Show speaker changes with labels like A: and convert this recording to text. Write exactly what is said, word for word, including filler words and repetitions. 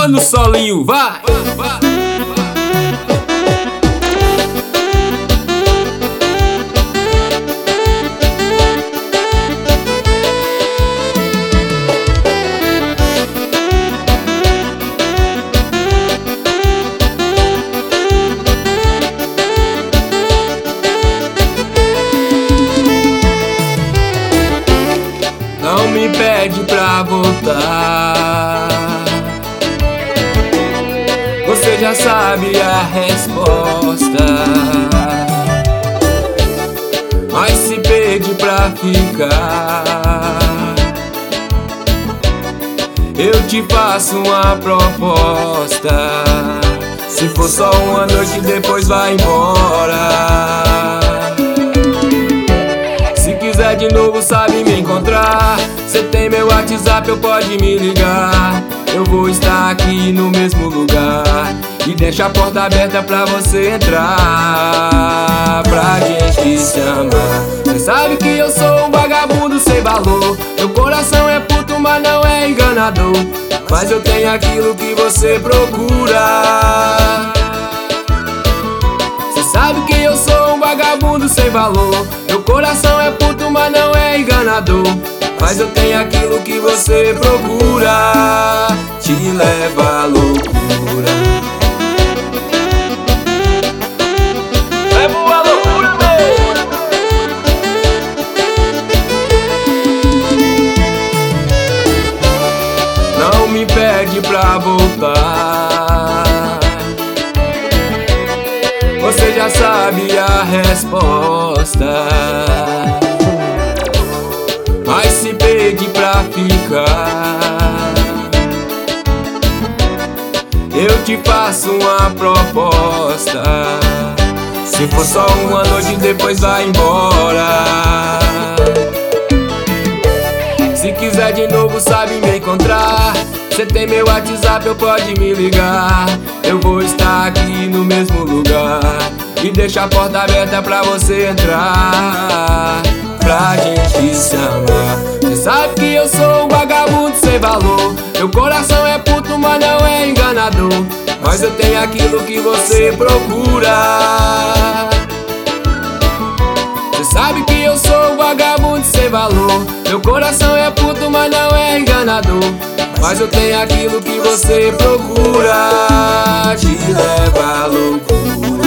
A: samba no solinho, vai! Não me pede pra voltar, você já sabe a resposta. Mas se pede pra ficar, eu te faço uma proposta. Se for só uma noite, depois vai embora. Se quiser de novo, sabe me encontrar. Cê tem meu WhatsApp, eu pode me ligar. Eu vou estar aqui no mesmo lugar e deixa a porta aberta pra você entrar, pra gente se amar. Cê sabe que eu sou um vagabundo sem valor. Meu coração é puto, mas não é enganador. Mas eu tenho aquilo que você procura. Cê sabe que eu sou um vagabundo sem valor. Meu coração é puto, mas não é enganador. Mas eu tenho aquilo que você procura, te leva à loucura. Leva à loucura, meu! Não me pede pra voltar, você já sabe a resposta. Mas se pede pra ficar, eu te faço uma proposta. Se for só uma noite, depois vai embora. Se quiser de novo, sabe me encontrar. Cê tem meu WhatsApp, eu pode me ligar. Eu vou estar aqui no mesmo lugar e deixa a porta aberta pra você entrar, pra gente se amar. Cê sabe que eu sou um vagabundo sem valor. Meu coração é puto, mas não é enganador. Mas eu tenho aquilo que você procura. Cê sabe que eu sou um vagabundo sem valor. Meu coração é puto, mas não é enganador. Mas eu tenho aquilo que você procura, te leva à loucura.